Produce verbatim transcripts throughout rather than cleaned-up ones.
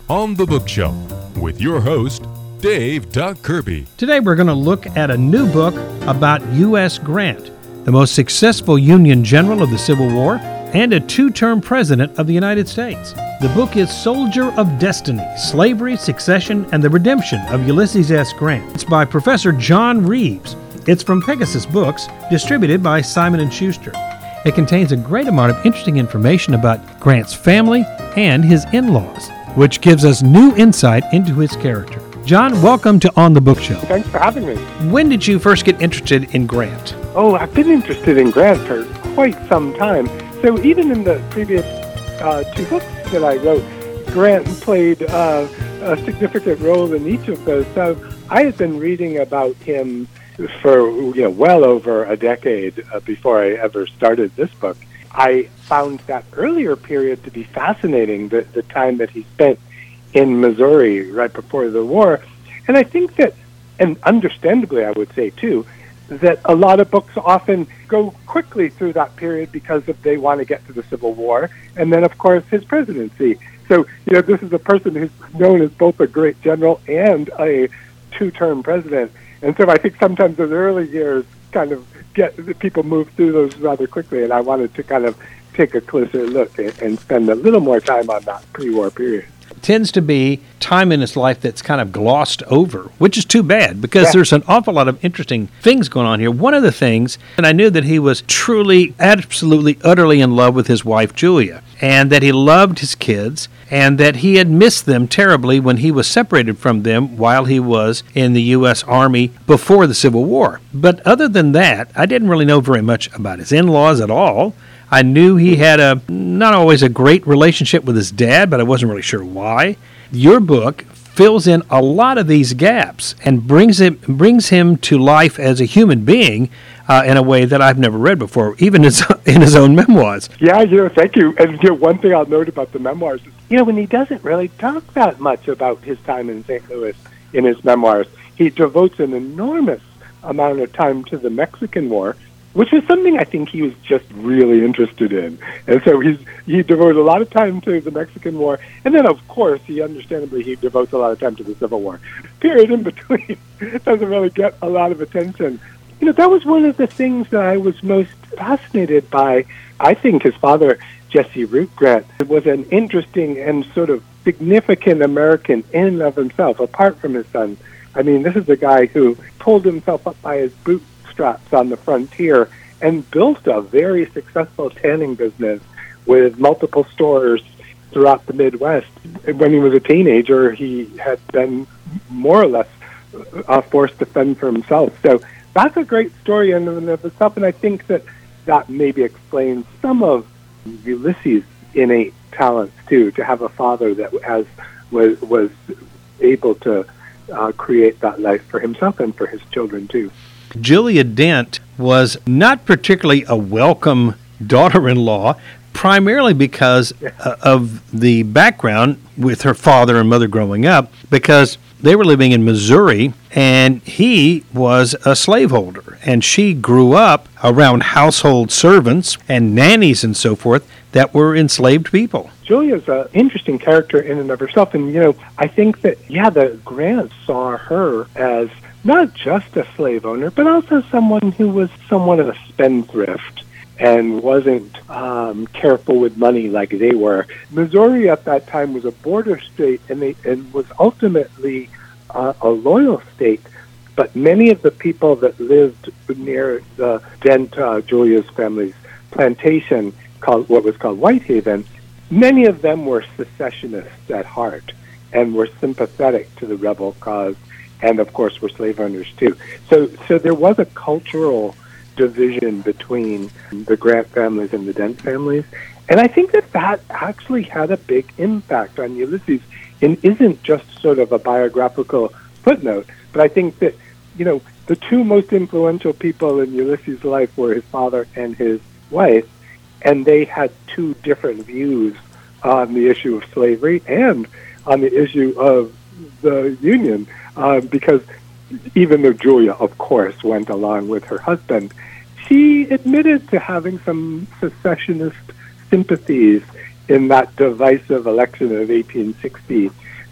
On the Bookshelf with your host, Dave Doug Kirby. Today we're going to look at a new book about U S Grant, the most successful Union general of the Civil War and a two-term president of the United States. The book is Soldier of Destiny, Slavery, Secession, and the Redemption of Ulysses S. Grant. It's by Professor John Reeves. It's from Pegasus Books, distributed by Simon and Schuster. It contains a great amount of interesting information about Grant's family and his in-laws, which gives us new insight into his character. John, welcome to On the Bookshelf. Thanks for having me. When did you first get interested in Grant? Oh, I've been interested in Grant for quite some time. So even in the previous uh, two books that I wrote, Grant played uh, a significant role in each of those. So I had been reading about him for you know well over a decade uh, before I ever started this book. I found that earlier period to be fascinating, the, the time that he spent in Missouri right before the war. And I think that, and understandably I would say too, that a lot of books often go quickly through that period because of they want to get to the Civil War, and then of course his presidency. So, you know, this is a person who's known as both a great general and a two-term president. And so I think sometimes those early years kind of get people move through those rather quickly, and I wanted to kind of take a closer look and, and spend a little more time on that pre-war period. Tends to be time in his life that's kind of glossed over, which is too bad because yeah. there's an awful lot of interesting things going on here. One of the things, and I knew that he was truly, absolutely, utterly in love with his wife, Julia, and that he loved his kids, and that he had missed them terribly when he was separated from them while he was in the U S Army before the Civil War. But other than that, I didn't really know very much about his in-laws at all. I knew he had a not always a great relationship with his dad, but I wasn't really sure why. Your book fills in a lot of these gaps and brings him brings him to life as a human being uh, in a way that I've never read before, even his, in his own memoirs. Yeah, you know, thank you. And you know, one thing I'll note about the memoirs is, you know, when he doesn't really talk that much about his time in Saint Louis in his memoirs, he devotes an enormous amount of time to the Mexican War, which is something I think he was just really interested in. And so he's he devoted a lot of time to the Mexican War, and then, of course, he understandably, he devotes a lot of time to the Civil War. Period in between doesn't really get a lot of attention. You know, that was one of the things that I was most fascinated by. I think his father, Jesse Root Grant, was an interesting and sort of significant American in and of himself, apart from his son. I mean, this is a guy who pulled himself up by his bootstraps on the frontier and built a very successful tanning business with multiple stores throughout the Midwest. When he was a teenager, he had been more or less uh, forced to fend for himself. So that's a great story in and of itself, and I think that that maybe explains some of Ulysses' innate talents too, to have a father that has was was able to uh, create that life for himself and for his children too. Julia Dent was not particularly a welcome daughter-in-law, primarily because uh, of the background with her father and mother growing up, because they were living in Missouri, and he was a slaveholder, and she grew up around household servants and nannies and so forth that were enslaved people. Julia's an interesting character in and of herself, and, you know, I think that, yeah, the Grants saw her as not just a slave owner, but also someone who was somewhat of a spendthrift and wasn't um, careful with money like they were. Missouri at that time was a border state, and, they, and was ultimately uh, a loyal state. But many of the people that lived near the Dent, uh, Julia's family's plantation, called what was called Whitehaven, many of them were secessionists at heart and were sympathetic to the rebel cause, and of course were slave owners too. So, so there was a cultural division between the Grant families and the Dent families. And I think that that actually had a big impact on Ulysses and isn't just sort of a biographical footnote, but I think that, you know, the two most influential people in Ulysses' life were his father and his wife, and they had two different views on the issue of slavery and on the issue of the Union, uh, because even though Julia, of course, went along with her husband, she admitted to having some secessionist sympathies in that divisive election of eighteen sixty,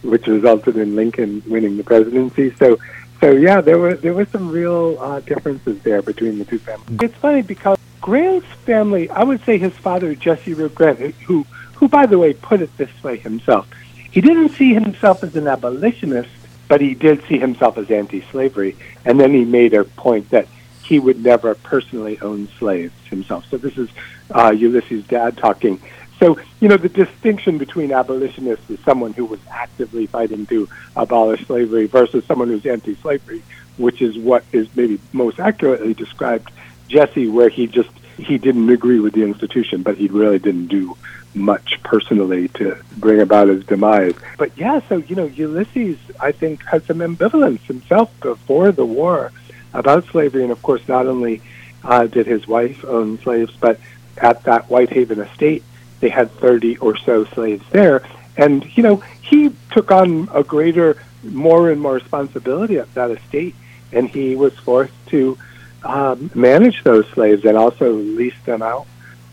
which resulted in Lincoln winning the presidency. So, so yeah, there were there were some real uh, differences there between the two families. It's funny because Grant's family, I would say his father, Jesse Root Grant, who, who by the way, put it this way himself, he didn't see himself as an abolitionist, but he did see himself as anti-slavery, and then he made a point that he would never personally own slaves himself. So this is uh, Ulysses' dad talking. So, you know, the distinction between abolitionists is someone who was actively fighting to abolish slavery versus someone who's anti-slavery, which is what is maybe most accurately described Jesse, where he just, he didn't agree with the institution, but he really didn't do much personally to bring about his demise. But yeah, so, you know, Ulysses, I think, had some ambivalence himself before the war about slavery. And of course, not only uh, did his wife own slaves, but at that Whitehaven estate, they had thirty or so slaves there. And, you know, he took on a greater, more and more responsibility at that estate, and he was forced to um, manage those slaves and also lease them out,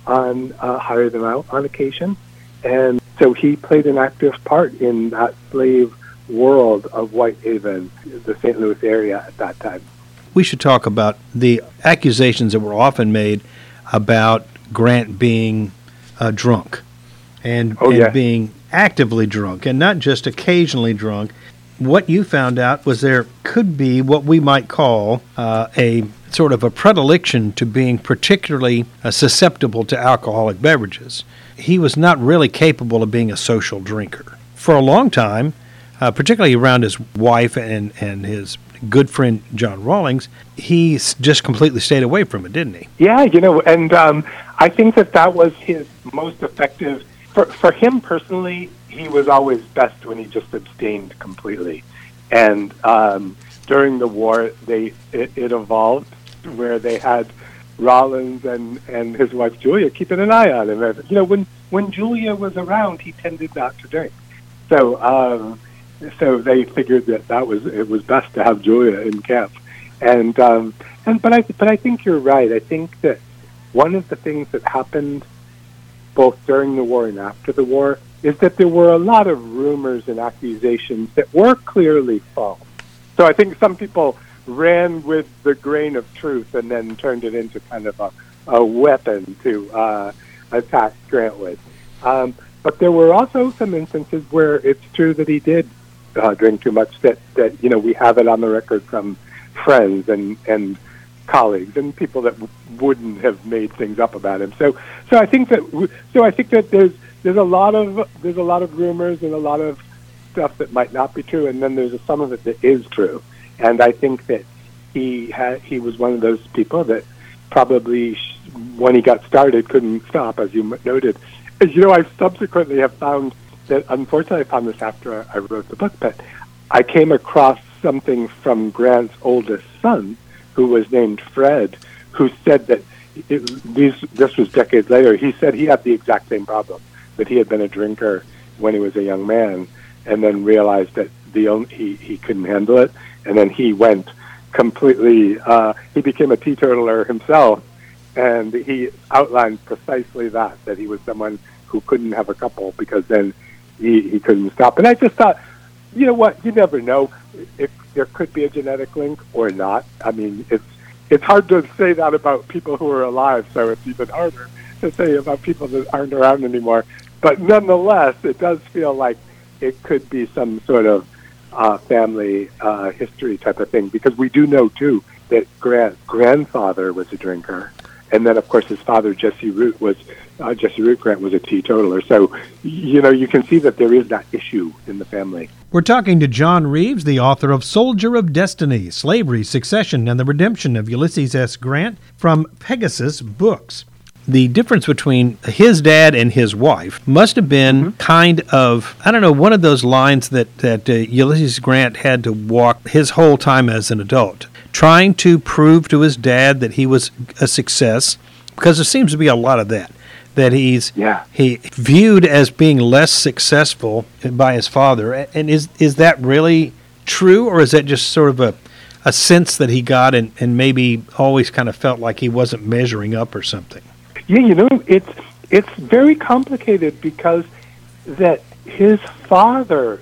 on uh, hire them out on occasion. And so he played an active part in that slave world of Whitehaven, the Saint Louis area at that time. We should talk about the accusations that were often made about Grant being uh, drunk and, oh, and yeah. being actively drunk and not just occasionally drunk. What you found out was there could be what we might call uh, a sort of a predilection to being particularly uh, susceptible to alcoholic beverages. He was not really capable of being a social drinker. For a long time, uh, particularly around his wife and, and his good friend John Rawlings, he just completely stayed away from it, didn't he? Yeah, you know, and um, I think that that was his most effective. For, for him personally, he was always best when he just abstained completely. And um, during the war, they it, it evolved where they had Rawlings and, and his wife Julia keeping an eye on him. You know, when, when Julia was around, he tended not to drink. So um, so they figured that that was it was best to have Julia in camp. And um, and but I but I think you're right. I think that one of the things that happened both during the war and after the war is that there were a lot of rumors and accusations that were clearly false. So I think some people ran with the grain of truth and then turned it into kind of a, a weapon to uh, attack Grant with. Um, but there were also some instances where it's true that he did uh, drink too much, that, that, you know, we have it on the record from friends and, and colleagues and people that w- wouldn't have made things up about him. So, so I think that, w- so I think that there's, there's a lot of, there's a lot of rumors and a lot of stuff that might not be true, and then there's a, some of it that is true. And I think that he had, he was one of those people that probably, sh- when he got started, couldn't stop, as you noted. As you know, I subsequently have found that, unfortunately, I found this after I wrote the book, but I came across something from Grant's oldest son, who was named Fred, who said that it, these, this was decades later. He said he had the exact same problem, that he had been a drinker when he was a young man, and then realized that the only, he, he couldn't handle it, and then he went completely, uh, he became a teetotaler himself, and he outlined precisely that, that he was someone who couldn't have a couple because then he, he couldn't stop. And I just thought, you know what, you never know if there could be a genetic link or not. I mean, it's it's hard to say that about people who are alive, so it's even harder to say about people that aren't around anymore. But nonetheless, it does feel like it could be some sort of uh, family uh, history type of thing, because we do know, too, that Grant's grandfather was a drinker. And then, of course, his father, Jesse Root, was uh, Jesse Root Grant was a teetotaler. So, you know, you can see that there is that issue in the family. We're talking to John Reeves, the author of Soldier of Destiny, Slavery, Succession, and the Redemption of Ulysses S. Grant from Pegasus Books. The difference between his dad and his wife must have been mm-hmm. kind of, I don't know, one of those lines that, that uh, Ulysses Grant had to walk his whole time as an adult, trying to prove to his dad that he was a success, because there seems to be a lot of that, that he's yeah. he viewed as being less successful by his father. And is is that really true, or is that just sort of a, a sense that he got and, and maybe always kind of felt like he wasn't measuring up or something? Yeah, you know, it's it's very complicated, because that his father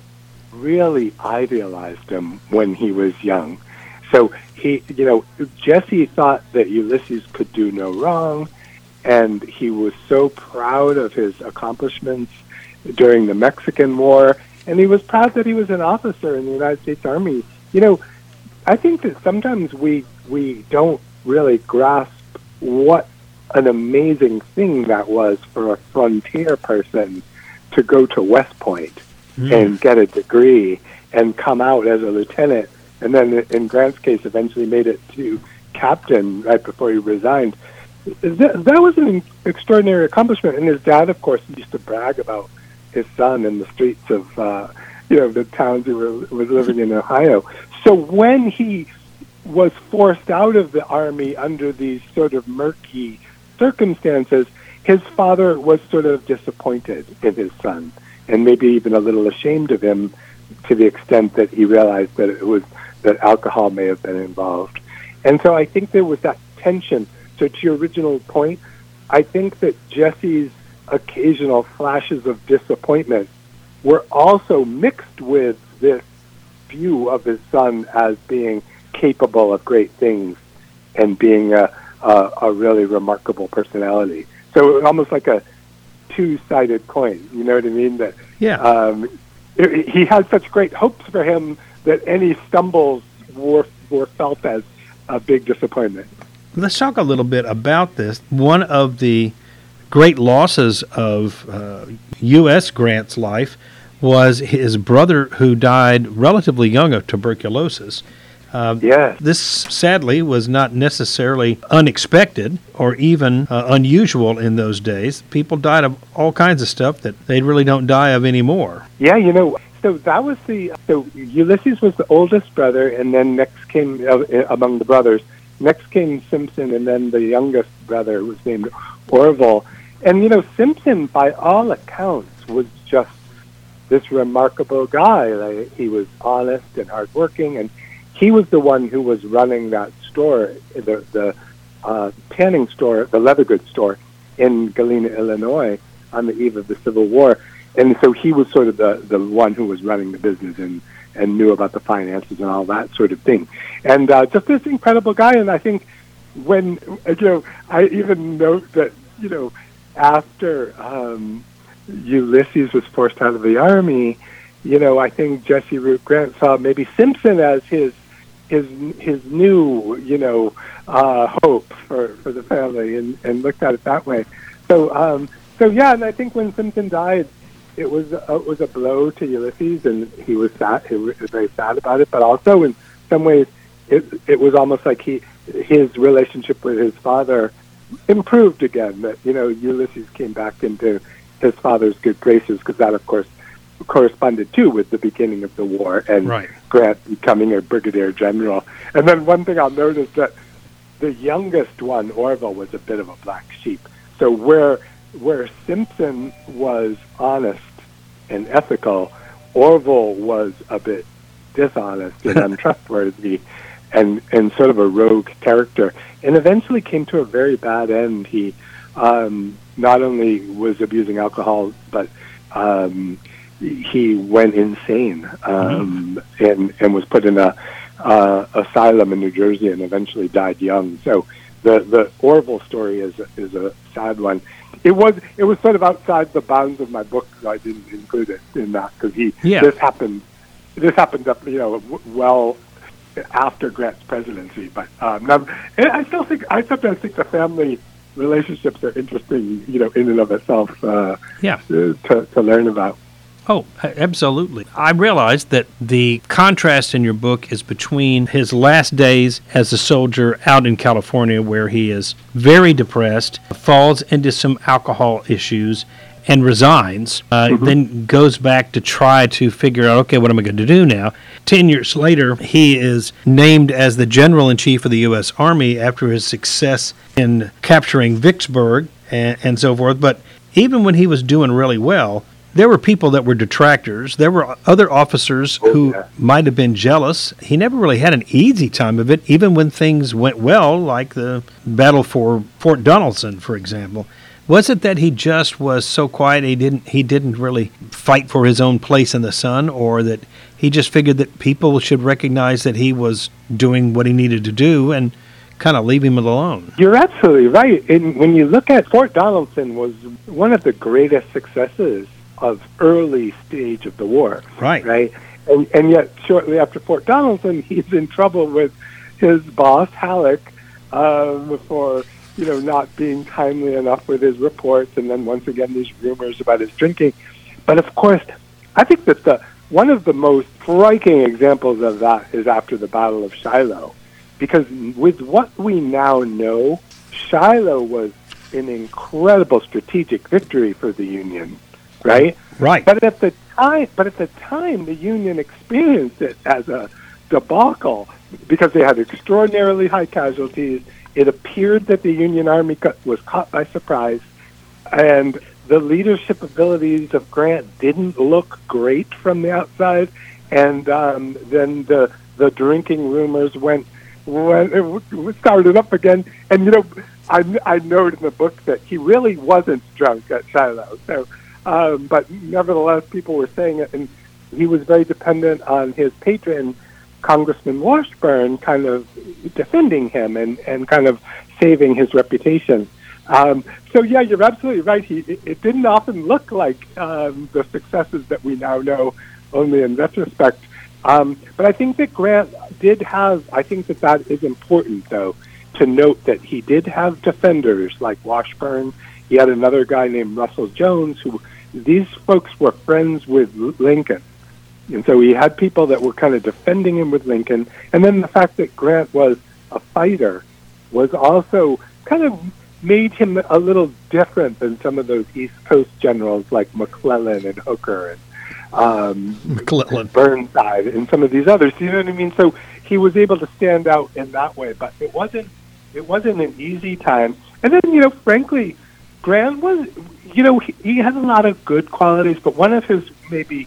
really idealized him when he was young. So he, you know, Jesse thought that Ulysses could do no wrong, and he was so proud of his accomplishments during the Mexican War, and he was proud that he was an officer in the United States Army. You know, I think that sometimes we we don't really grasp what an amazing thing that was for a frontier person to go to West Point mm. and get a degree and come out as a lieutenant, and then in Grant's case eventually made it to captain right before he resigned. That, that was an extraordinary accomplishment, and his dad, of course, used to brag about his son in the streets of, uh, you know, the towns he were, was living in Ohio. So when he was forced out of the Army under these sort of murky circumstances, his father was sort of disappointed in his son, and maybe even a little ashamed of him, to the extent that he realized that it was that alcohol may have been involved. And so I think there was that tension. So to your original point, I think that Jesse's occasional flashes of disappointment were also mixed with this view of his son as being capable of great things and being a, a, a really remarkable personality. So almost like a two-sided coin, you know what I mean? That yeah. Um, it, he had such great hopes for him that any stumbles were were felt as a big disappointment. Let's talk a little bit about this. One of the great losses of uh, U S Grant's life was his brother, who died relatively young of tuberculosis. Uh, yes. This, sadly, was not necessarily unexpected or even uh, unusual in those days. People died of all kinds of stuff that they really don't die of anymore. Yeah, you know, so that was the, so Ulysses was the oldest brother, and then next came, uh, among the brothers, next came Simpson, and then the youngest brother was named Orville. And, you know, Simpson, by all accounts, was just this remarkable guy. Like, he was honest and hardworking, and he was the one who was running that store, the the uh, tanning store, the leather goods store in Galena, Illinois, on the eve of the Civil War. And so he was sort of the, the one who was running the business and, and knew about the finances and all that sort of thing. And uh, just this incredible guy. And I think when, you know, I even note that, you know, after um, Ulysses was forced out of the Army, you know, I think Jesse Root Grant saw maybe Simpson as his his his new, you know, uh, hope for, for the family, and, and looked at it that way. So, um, so yeah, and I think when Simpson died, it was a, it was a blow to Ulysses, and he was sad. He was very sad about it. But also, in some ways, it it was almost like he his relationship with his father improved again. That, you know, Ulysses came back into his father's good graces, because that, of course, corresponded too with the beginning of the war and right. Grant becoming a brigadier general. And then one thing I'll note is that the youngest one, Orville, was a bit of a black sheep. So where where Simpson was honest and ethical, Orville was a bit dishonest and untrustworthy and, and sort of a rogue character, and eventually came to a very bad end. He um, not only was abusing alcohol, but um, he went insane um, mm-hmm. and, and was put in a uh, asylum in New Jersey and eventually died young. So the, the Orville story is is a sad one. It was it was sort of outside the bounds of my book, so I didn't include it in that, because he yeah. this happened this happened up you know w- well after Grant's presidency. But um, now, I still think I sometimes think the family relationships are interesting, you know, in and of itself. Uh, yeah. to to learn about. Oh, absolutely. I realized that the contrast in your book is between his last days as a soldier out in California, where he is very depressed, falls into some alcohol issues, and resigns, uh, mm-hmm. then goes back to try to figure out, okay, what am I going to do now? Ten years later, he is named as the General-in-Chief of the U S Army after his success in capturing Vicksburg and, and so forth. But even when he was doing really well, there were people that were detractors. There were other officers oh, who yeah. might have been jealous. He never really had an easy time of it, even when things went well, like the battle for Fort Donelson, for example. Was it that he just was so quiet he didn't he didn't really fight for his own place in the sun, or that he just figured that people should recognize that he was doing what he needed to do and kind of leave him alone? You're absolutely right. And when you look at Fort Donelson, was one of the greatest successes of early stage of the war. Right. Right. And, and yet, shortly after Fort Donelson, he's in trouble with his boss, Halleck, um, for you know not being timely enough with his reports, and then once again these rumors about his drinking. But of course, I think that the one of the most striking examples of that is after the Battle of Shiloh, because with what we now know, Shiloh was an incredible strategic victory for the Union, right? Right. But at the time, but at the time, the Union experienced it as a debacle because they had extraordinarily high casualties. It appeared that the Union Army got, was caught by surprise, and the leadership abilities of Grant didn't look great from the outside. And um, then the the drinking rumors went went it started up again. And you know, I I note in the book that he really wasn't drunk at Shiloh. So, um, but nevertheless, people were saying it, and he was very dependent on his patron, Congressman Washburn, kind of defending him and, and kind of saving his reputation. Um, so, yeah, you're absolutely right. He, it, it didn't often look like um, the successes that we now know only in retrospect. Um, but I think that Grant did have, I think that that is important, though, to note that he did have defenders like Washburn. He had another guy named Russell Jones, who these folks were friends with Lincoln. And so he had people that were kind of defending him with Lincoln. And then the fact that Grant was a fighter was also kind of made him a little different than some of those East Coast generals like McClellan and Hooker and um, McClellan, Burnside and some of these others. You know what I mean? So he was able to stand out in that way. But it wasn't it wasn't an easy time. And then, you know, frankly, Grant was, you know, he, he had a lot of good qualities, but one of his maybe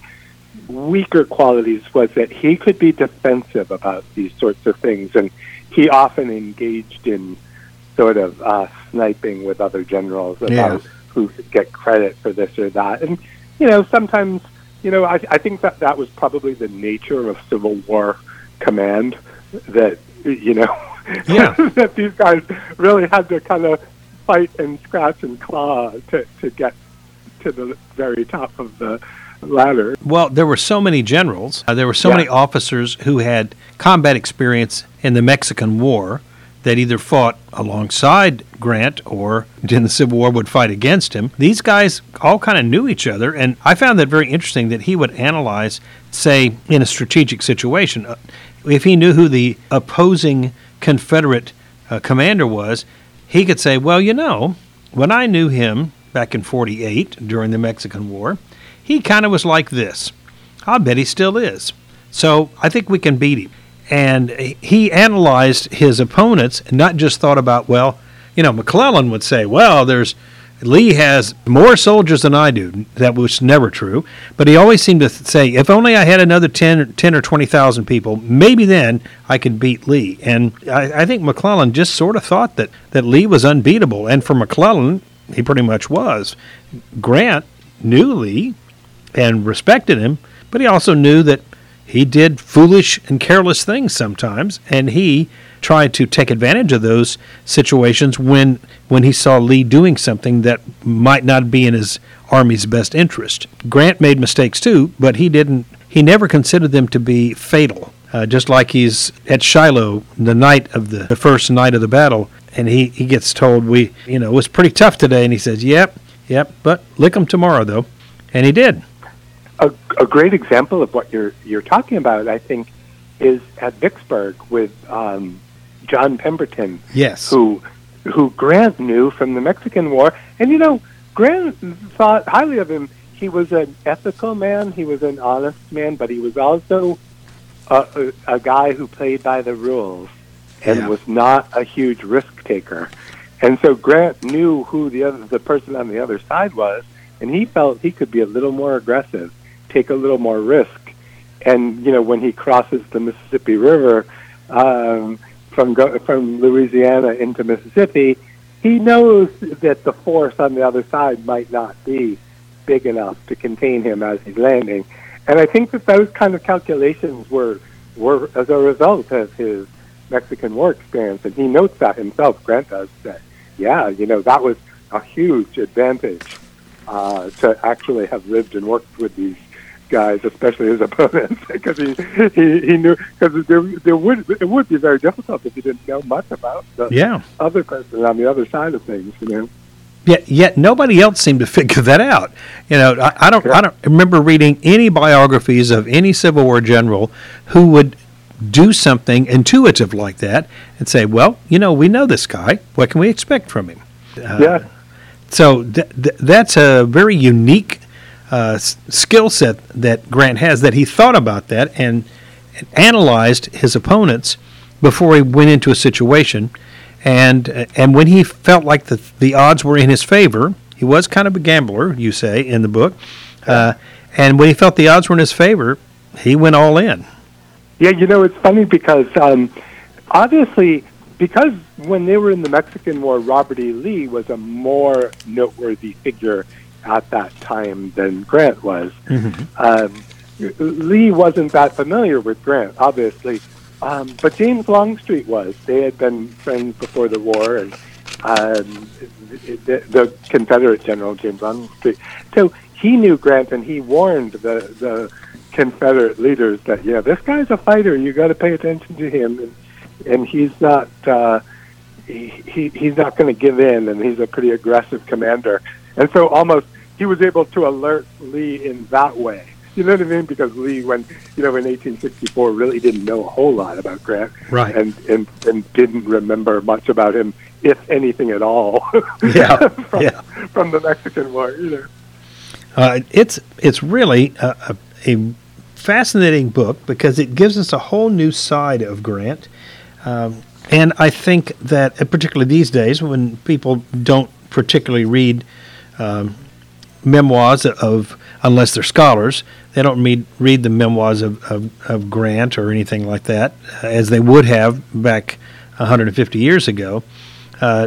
weaker qualities was that he could be defensive about these sorts of things, and he often engaged in sort of uh, sniping with other generals about yeah. who should get credit for this or that. And, you know, sometimes, you know, I, I think that that was probably the nature of Civil War command, that, you know, yeah. that these guys really had to kind of fight and scratch and claw to, to get to the very top of the ladder. Well, there were so many generals, uh, there were so yeah. many officers who had combat experience in the Mexican War that either fought alongside Grant or in the Civil War would fight against him. These guys all kind of knew each other, and I found that very interesting that he would analyze, say, in a strategic situation, uh, if he knew who the opposing Confederate uh, commander was, he could say, well, you know, when I knew him back in forty-eight during the Mexican War, he kind of was like this. I'll bet he still is. So I think we can beat him. And he analyzed his opponents and not just thought about, well, you know, McClellan would say, well, there's Lee has more soldiers than I do. That was never true. But he always seemed to say, if only I had another ten, ten or twenty thousand people, maybe then I could beat Lee. And I, I think McClellan just sort of thought that, that Lee was unbeatable. And for McClellan, he pretty much was. Grant knew Lee and respected him, but he also knew that he did foolish and careless things sometimes, and he tried to take advantage of those situations when when he saw Lee doing something that might not be in his army's best interest. Grant made mistakes too, but he didn't. He never considered them to be fatal. Uh, just like he's at Shiloh the night of the, the first night of the battle, and he, he gets told, we you know it was pretty tough today, and he says, yep, yep, but lick 'em tomorrow though, and he did. A, a great example of what you're you're talking about, I think, is at Vicksburg with um, John Pemberton. Yes. Who who Grant knew from the Mexican War, and you know, Grant thought highly of him. He was an ethical man. He was an honest man, but he was also a, a, a guy who played by the rules and yeah. was not a huge risk taker. And so Grant knew who the other the person on the other side was, and he felt he could be a little more aggressive, take a little more risk. And, you know, when he crosses the Mississippi River um, from go, from Louisiana into Mississippi, he knows that the force on the other side might not be big enough to contain him as he's landing. And I think that those kind of calculations were were as a result of his Mexican War experience. And he notes that himself, Grant does, that, yeah, you know, that was a huge advantage uh, to actually have lived and worked with these guys, especially his opponents, because he, he he knew, because there there would it would be very difficult if you didn't know much about the yeah. other person on the other side of things, you know. Yet, yet nobody else seemed to figure that out. You know, I, I don't, Yeah. I don't remember reading any biographies of any Civil War general who would do something intuitive like that and say, "Well, you know, we know this guy. What can we expect from him?" Uh, Yeah. So th- th- that's a very unique uh, s- skill set that Grant has. That he thought about that and, and analyzed his opponents before he went into a situation. And and when he felt like the the odds were in his favor, he was kind of a gambler, you say, in the book. Uh, and when he felt the odds were in his favor, he went all in. Yeah, you know, it's funny because um, obviously, because when they were in the Mexican War, Robert E. Lee was a more noteworthy figure at that time than Grant was. Mm-hmm. Um, Lee wasn't that familiar with Grant, obviously. Um, but James Longstreet was. They had been friends before the war, and um, the, the Confederate General James Longstreet. So he knew Grant, and he warned the the Confederate leaders that, yeah, this guy's a fighter. You got to pay attention to him, and, and he's not uh, he, he he's not going to give in, and he's a pretty aggressive commander. And so almost he was able to alert Lee in that way. You know what I mean? Because Lee, when you know, in eighteen sixty-four, really didn't know a whole lot about Grant, Right. And and, and didn't remember much about him, if anything at all. Yeah, from, yeah. from the Mexican War, you know. Uh, it's it's really a, a, a fascinating book because it gives us a whole new side of Grant. Um, and I think that, uh, particularly these days, when people don't particularly read um, memoirs of, unless they're scholars, they don't read, read the memoirs of, of, of Grant or anything like that, uh, as they would have back one hundred fifty years ago. Uh,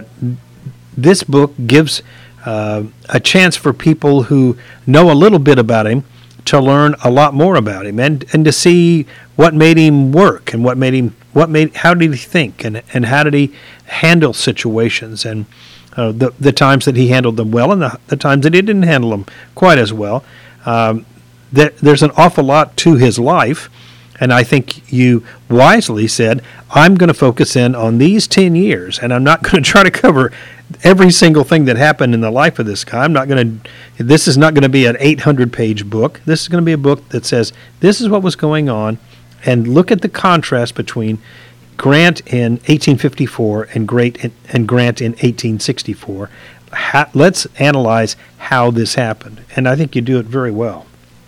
this book gives uh, a chance for people who know a little bit about him to learn a lot more about him, and, and to see what made him work, and what made him what made how did he think, and and how did he handle situations, and uh, the the times that he handled them well, and the, the times that he didn't handle them quite as well. Um, there, there's an awful lot to his life, and I think you wisely said, I'm going to focus in on these ten years, and I'm not going to try to cover every single thing that happened in the life of this guy. I'm not going to. This is not going to be an eight hundred page book. This is going to be a book that says this is what was going on, and look at the contrast between Grant in eighteen fifty-four and Great and Grant in eighteen sixty-four. How, let's analyze how this happened, and I think you do it very well.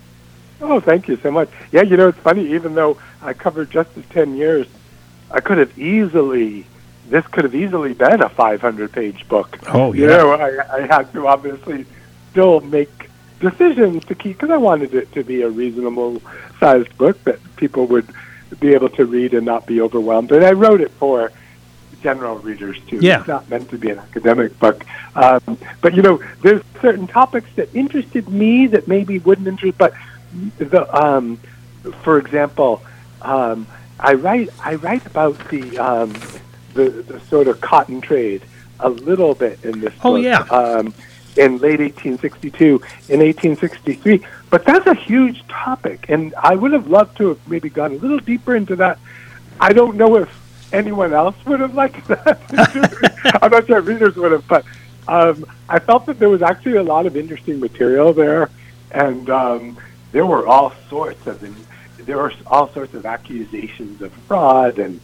Oh, thank you so much. Yeah, you know, it's funny. Even though I covered just the ten years, I could have easily. This could have easily been a five hundred page book. Oh, yeah. You know, I, I had to obviously still make decisions to keep, because I wanted it to be a reasonable-sized book that people would be able to read and not be overwhelmed. And I wrote it for general readers, too. Yeah. It's not meant to be an academic book. Um, but, you know, there's certain topics that interested me that maybe wouldn't interest, but, the um, for example, um, I write I write about the... Um, The, the sort of cotton trade a little bit in this Oh, book. yeah. Um, in late eighteen sixty-two, in eighteen sixty-three. But that's a huge topic, and I would have loved to have maybe gone a little deeper into that. I don't know if anyone else would have liked that. I'm not sure readers would have, but um, I felt that there was actually a lot of interesting material there, and um, there were all sorts of there were all sorts of accusations of fraud and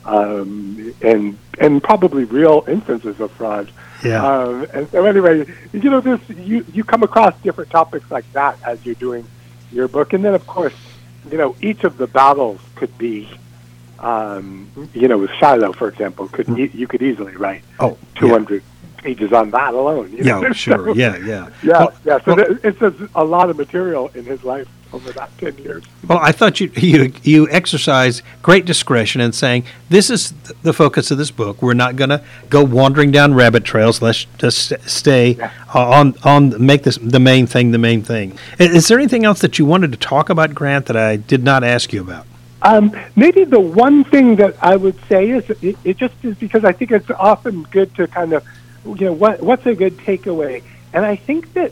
Um, and and probably real instances of fraud. Yeah. Um, and so anyway, you know, this you you come across different topics like that as you're doing your book, and then of course, you know, each of the battles could be, um, you know, with Shiloh, for example, could e- you could easily write Oh, two hundred pages on that alone. You know? Yeah, sure. So, Yeah, yeah. yeah, Well, yeah. So well, there, it's a, a lot of material in his life over that ten years. Well, I thought you you you exercised great discretion in saying this is the focus of this book. We're not going to go wandering down rabbit trails. Let's just stay Yeah. on on make this the main thing. The main thing. Is, is there anything else that you wanted to talk about, Grant, that I did not ask you about? Um, maybe the one thing that I would say is it, it just is because I think it's often good to kind of, you know, what what's a good takeaway? And I think that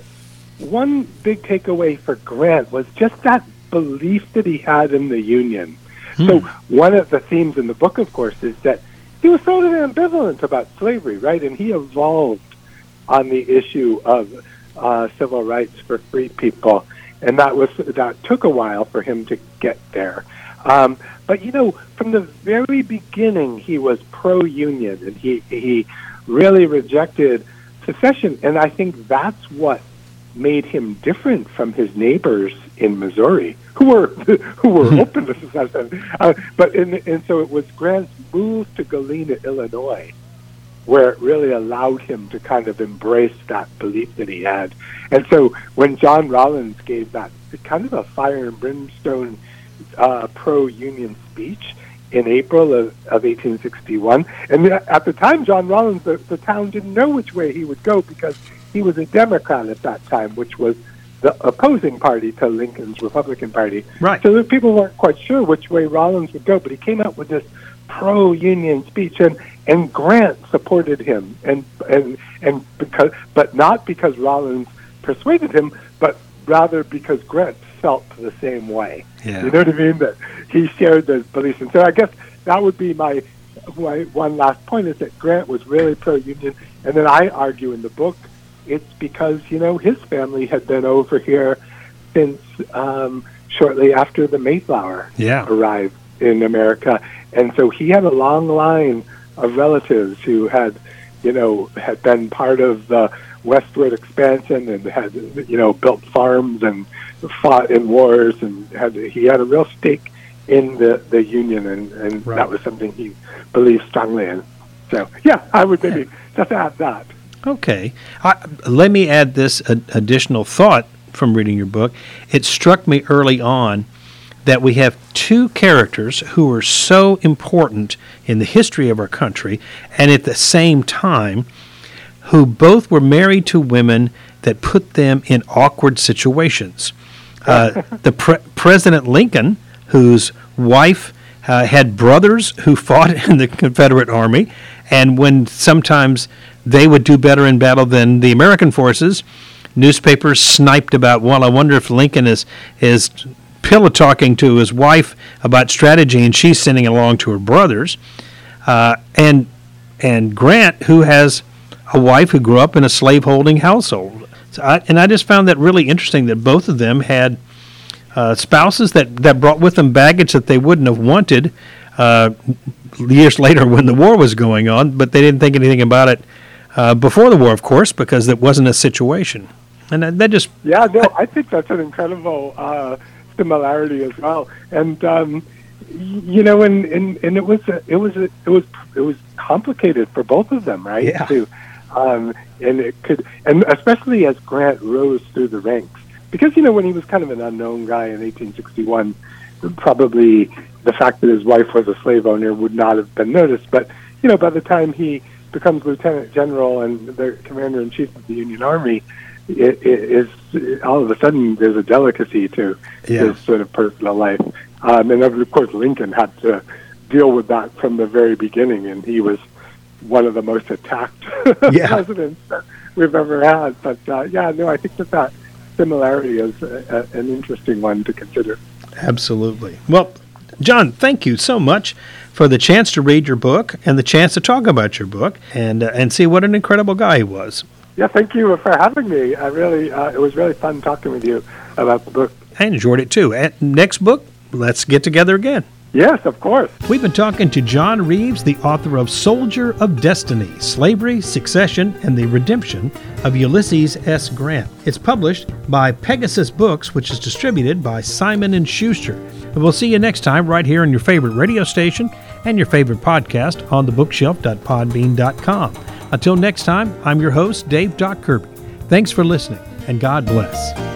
one big takeaway for Grant was just that belief that he had in the Union. Hmm. So one of the themes in the book, of course, is that he was sort of ambivalent about slavery, right? And he evolved on the issue of uh, civil rights for free people, and that was that took a while for him to get there. Um, but you know, from the very beginning, he was pro-union, and he he really rejected secession, and I think that's what made him different from his neighbors in Missouri, who were who were open to secession. Uh, but in, and so it was Grant's move to Galena, Illinois, where it really allowed him to kind of embrace that belief that he had. And so when John Rollins gave that kind of a fire and brimstone uh, pro-union speech in April of, of eighteen sixty-one, and at the time, John Rollins, the, the town didn't know which way he would go because he was a Democrat at that time, which was the opposing party to Lincoln's Republican Party. Right. So the people weren't quite sure which way Rollins would go, but he came out with this pro-union speech, and, and Grant supported him, and and and because, but not because Rollins persuaded him, but rather because Grant felt the same way. Yeah. You know what I mean? That he shared those beliefs, and so I guess that would be my, my one last point is that Grant was really pro-union, and then I argue in the book it's because, you know, his family had been over here since um, shortly after the Mayflower Yeah. arrived in America. And so he had a long line of relatives who had, you know, had been part of the westward expansion and had, you know, built farms and fought in wars, and had he had a real stake in the, the Union, and, and Right. that was something he believed strongly in. So, yeah, I would maybe just add that. Okay. I, let me add this ad- additional thought from reading your book. It struck me early on that we have two characters who are so important in the history of our country, and at the same time, who both were married to women that put them in awkward situations. Uh, the pre- President Lincoln, whose wife uh, had brothers who fought in the Confederate Army, and when sometimes they would do better in battle than the American forces, newspapers sniped about, well, I wonder if Lincoln is is pillow talking to his wife about strategy, and she's sending it along to her brothers. Uh, and and Grant, who has a wife who grew up in a slaveholding household. So I, and I just found that really interesting that both of them had uh, spouses that, that brought with them baggage that they wouldn't have wanted uh, years later when the war was going on, but they didn't think anything about it uh, before the war, of course, because it wasn't a situation. And that, that just... Yeah, no, I think that's an incredible uh, similarity as well. And, um, y- you know, and, and, and it was a, it was a, it was it was complicated for both of them, right? Yeah. To, um, and it could, and especially as Grant rose through the ranks, because you know when he was kind of an unknown guy in eighteen sixty-one, probably the fact that his wife was a slave owner would not have been noticed. But you know, by the time he becomes lieutenant general and the commander in chief of the Union Army, it, it is all of a sudden there's a delicacy to Yeah. his sort of personal life. Um, and of course, Lincoln had to deal with that from the very beginning, and he was one of the most attacked Yeah. presidents that we've ever had. But uh, yeah, no, I think that that similarity is a, a, an interesting one to consider. Absolutely. Well, John, thank you so much for the chance to read your book and the chance to talk about your book and uh, and see what an incredible guy he was. Yeah, thank you for having me. I really, uh, it was really fun talking with you about the book. I enjoyed it too. And next book, let's get together again. Yes, of course. We've been talking to John Reeves, the author of Soldier of Destiny, Slavery, Succession, and the Redemption of Ulysses S. Grant. It's published by Pegasus Books, which is distributed by Simon and Schuster. And we'll see you next time right here on your favorite radio station and your favorite podcast on the bookshelf dot podbean dot com. Until next time, I'm your host, Dave Doc Kirby. Thanks for listening, and God bless.